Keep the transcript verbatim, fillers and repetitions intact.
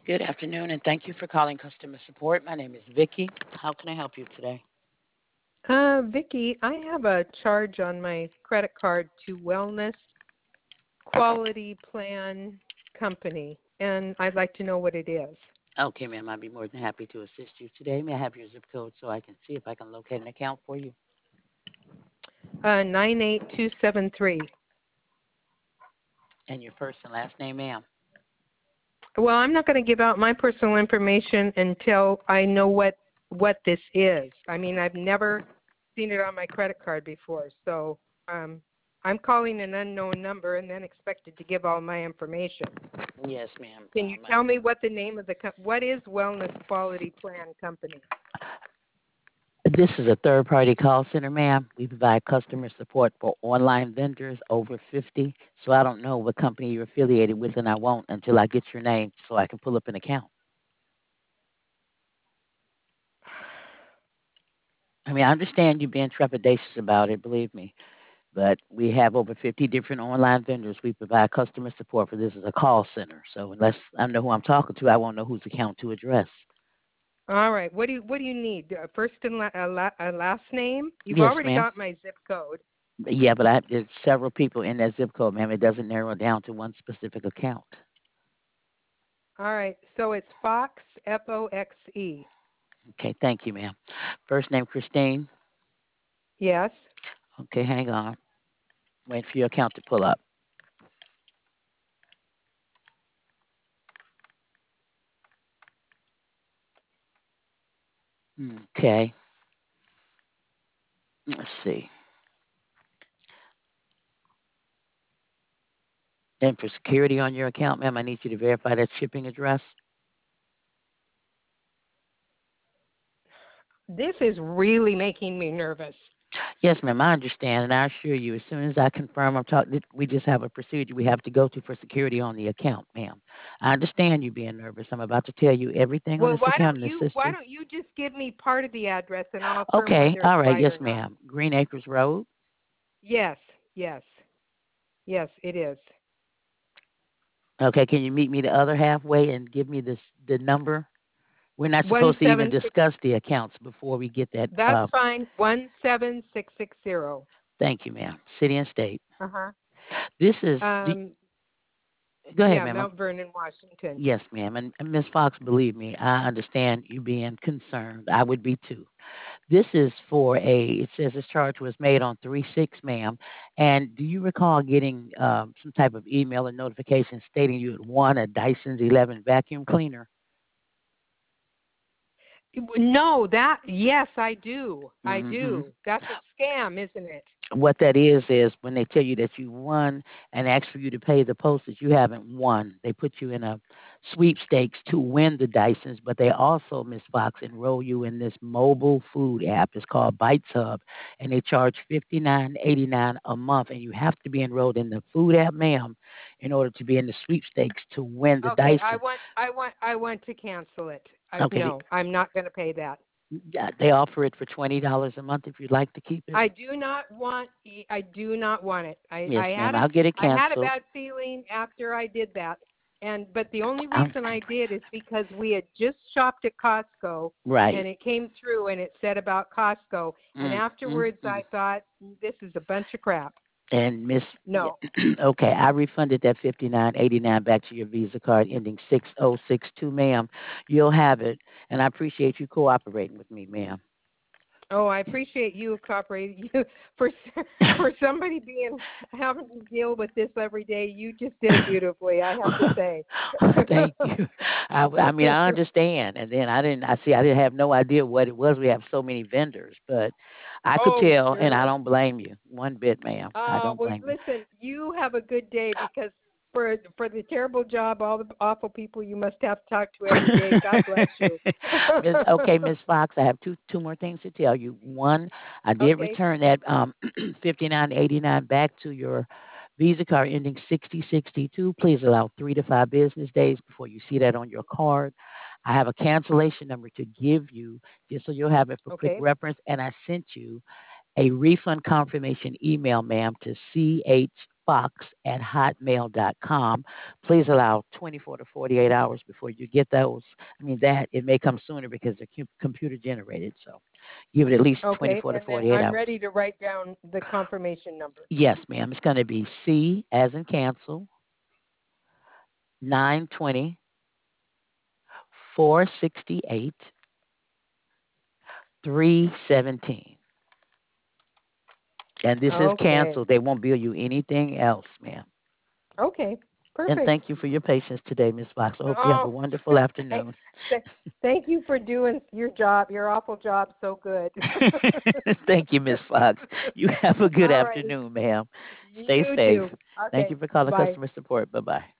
Good afternoon, and thank you for calling customer support. My name is Vicky. How can I help you today? Uh, Vicky, I have a charge on my credit card to Wellness Quality Plan Company, and I'd like to know what it is. Okay, ma'am, I'd be more than happy to assist you today. May I have your zip code so I can see if I can locate an account for you? Uh, nine eight two seven three. And your first and last name, ma'am? Well, I'm not going to give out my personal information until I know what what this is. I mean, I've never seen it on my credit card before, so um, I'm calling an unknown number and then expected to give all my information. Yes, ma'am. Can you Um, tell me what the name of the co- what is Wellness Quality Plan Company? this is a third-party call center, ma'am. We provide customer support for online vendors over fifty, so I don't know what company you're affiliated with, and I won't until I get your name so I can pull up an account. I mean, I understand you being trepidatious about it, believe me. But we have over fifty different online vendors. We provide customer support for this as a call center. So unless I know who I'm talking to, I won't know whose account to address. All right. What do you what do you need? Uh, first and la- a, la- a last name? You've Yes, already ma'am. got my zip code. Yeah, but I, there's several people in that zip code, ma'am. It doesn't narrow down to one specific account. All right. So it's Fox F O X E. Okay, thank you, ma'am. First name Christine. Yes. Okay, hang on. Wait for your account to pull up. Okay, let's see. And for security on your account, ma'am, I need you to verify that shipping address. This is really making me nervous. Yes, ma'am, I understand, and I assure you, as soon as I confirm, I'm talking. We just have a procedure we have to go to for security on the account, ma'am. I understand you being nervous. I'm about to tell you everything on Well, this why account don't and you assist why you. don't you just give me part of the address and I'll affirm Okay, whether it's all right, right yes, or not. ma'am. Green Acres Road. Yes. Yes. Yes, it is. Okay, can you meet me the other halfway and give me this the number? We're not One supposed to even seven six. discuss the accounts before we get that. That's Uh, fine. One seven six six zero. thank you, ma'am. City and state. Uh huh. This is. The, Um. go ahead, Yeah, ma'am. Mount Vernon, Washington. Yes, ma'am. And, and Miss Fox, believe me, I understand you being concerned. I would be too. This is for a, it says this charge was made on three six, ma'am. And do you recall getting um, some type of email or notification stating you had won a Dyson's eleven vacuum cleaner? No, that yes, I do. I Mm-hmm. do. That's a scam, isn't it? What that is is when they tell you that you won and ask for you to pay the postage, you haven't won. They put you in a sweepstakes to win the Dysons, but they also, Miss Fox, enroll you in this mobile food app. It's called Bites Hub, and they charge fifty nine eighty nine a month, and you have to be enrolled in the food app, ma'am, in order to be in the sweepstakes to win the Okay, I Dyson. want I want I want to cancel it. I Okay, no, I'm not going to pay that. they they offer it for twenty dollars a month if you'd like to keep it. I do not want I do not want it. I Yes, I ma'am. had a I'll get it I had a canceled. bad feeling after I did that. And but the only Um, reason I did is because we had just shopped at Costco right. and it came through and it said about Costco and Mm, mm, afterwards mm. I thought this is a bunch of crap. And Miss, No. okay, I refunded that fifty nine eighty nine back to your Visa card ending six oh six two, ma'am. You'll have it, and I appreciate you cooperating with me, ma'am. Oh, I appreciate you cooperating. You for for somebody being having to deal with this every day. You just did it beautifully. I have to say. Thank you. I, I mean, I understand, and then I didn't. I see. I didn't have no idea what it was. We have so many vendors, but I could Oh, tell, and I sure. don't blame you one bit, ma'am. I Uh, don't well, blame you. listen. You have a good day because for for the terrible job, all the awful people you must have to talk to every day. God bless you. Miss, okay, Miss Fox, I have two two more things to tell you. One, I did Okay. return that um fifty nine eighty nine back to your Visa card ending sixty sixty two. Please allow three to five business days before you see that on your card. I have a cancellation number to give you just so you'll have it for quick Okay. reference, and I sent you a refund confirmation email, ma'am, to ch fox at hotmail dot com. Please allow twenty-four to forty-eight hours before you get those. I mean, that it may come sooner because they're cu- computer generated. So give it at least Okay, twenty-four to and then forty-eight I'm hours. ready to write down the confirmation number. Yes, ma'am. It's going to be C as in cancel, nine twenty, four sixty-eight, three seventeen. And this is Okay. canceled. They won't bill you anything else, ma'am. Okay. And Perfect. thank you for your patience today, Miss Fox. I hope you have a Oh, wonderful th- afternoon. th- thank you for doing your job, your awful job, so good. Thank you, Miss Fox. You have a good All righty. afternoon, ma'am. Stay You too. safe. Thank Okay. you for Bye calling bye. customer support. Bye bye.